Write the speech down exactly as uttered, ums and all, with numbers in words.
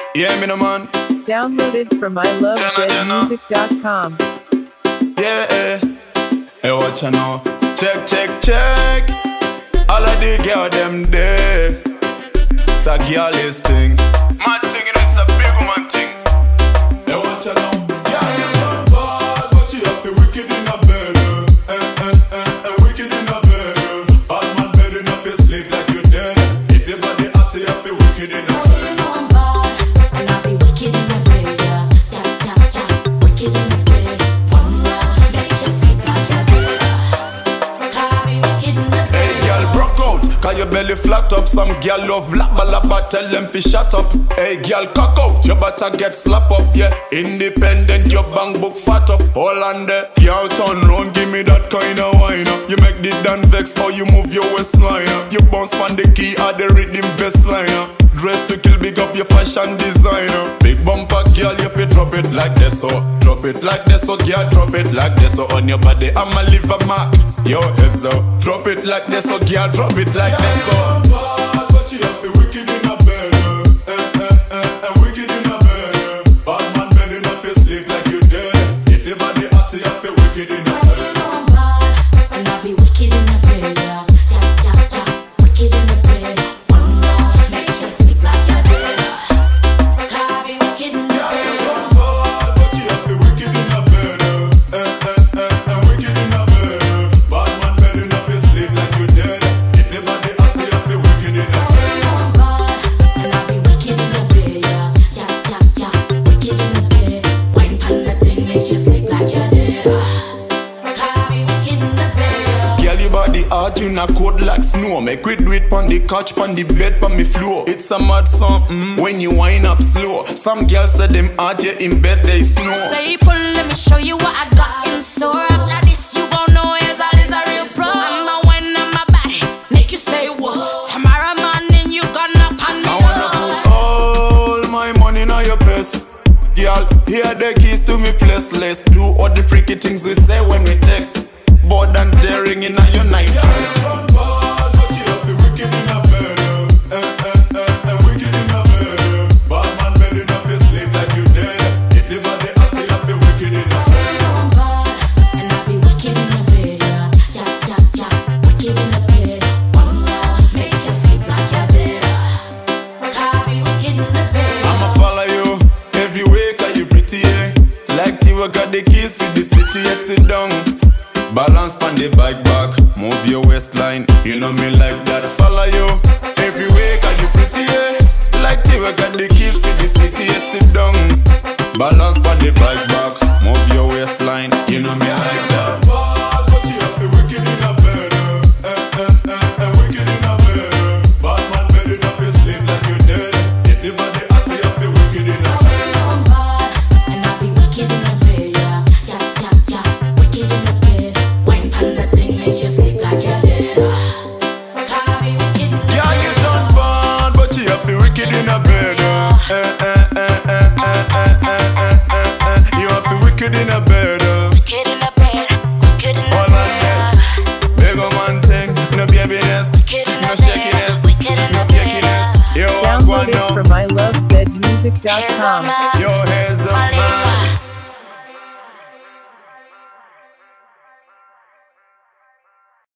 Yeah, me no man. Downloaded from I love zed music dot com. Yeah, eh. Hey, what you know? Check, check, check. All of the girl them there. It's a girl's thing. Mad thing, you know, it's a big woman thing. Hey, what you know? Yeah, you turn bad, but you have to wicked in a bed. Eh, eh, eh, eh, wicked in a bed. Bad man bed enough, you sleep like you dead. If your body hot, you have to wicked in a bed. Cause your belly flat up. Some girl love labba labba, tell them fi shut up. Hey girl, cock out, you better get slap up. Yeah, independent, your bank book fat up. All on there, girl turn round, give me that kind of wine up. You make the dan vex, or you move your waistline up. You bounce on the key, or the rhythm best line up. Dress to kill, big up your fashion designer. Big bumper girl, you fi drop it like this, so drop it like this, so girl, drop it like this, so on your body, I'ma leave a mark. Yo, heads up, drop it like this, so girl, drop it like this, so. But you have to wicked in a bed, eh, eh, eh, eh, wicked in a bed. Bad man bed enough, you sleep like you dead. If your body hot, you have to wicked in a bed. You know I'm bad, and I be wicked in the bed, yeah. Chop, chop, chop, wicked in the bed. One more, make you sleep like you're dead. I be wicked in the bed. Yeah, you turn bad, but you have to wicked in a bed, eh, eh, eh, eh, wicked in a bed. Bad man bed enough, you sleep like you dead. If your body hot, you have to wicked in a bed. You know I'm bad, and I be wicked in the bed, yeah. Chop, chop, chop, wicked in the bed. Wine pan the thing, make you sleep like you're dead. I be wicked in the bed, yeah. Girl, your body hard, you not cold like snow. Make we do it pon the couch, pon the bed, pon me floor. It's a mad something when you wind up slow. Some girls say them hard, yeah, in bed they snore. Stay pull, let me show you what I got in store. After this, you gon' know yes, I is a real pro. I'ma wine on my body, make you say whoa. Tomorrow morning, you gonna pan me I wanna put all my money in your purse. Girl, here the keys to me place. Let's do all the freaky things we say when we text. Bored and daring in your night dress. Got the keys for the city, yes, sit down. Balance on the bike back, move your waistline. You know me like that, follow you everywhere, cause you pretty, yeah. Like you got the keys for the city, yes, sit down. Balance on the bike back, move your waistline. You know me like that. But you have to wicked in a bed, eh, eh, eh, eh, wicked in a bed. Bad man bed enough, you sleep like you dead. If your body hot, you have to wicked in a bed. In a bed, uh. Wicked in the bed, wicked in the all bed. Big old man thing, no babyiness, no shakiness, no fakiness. Yo, I Download it from I love zed music dot com. Yo, heads up.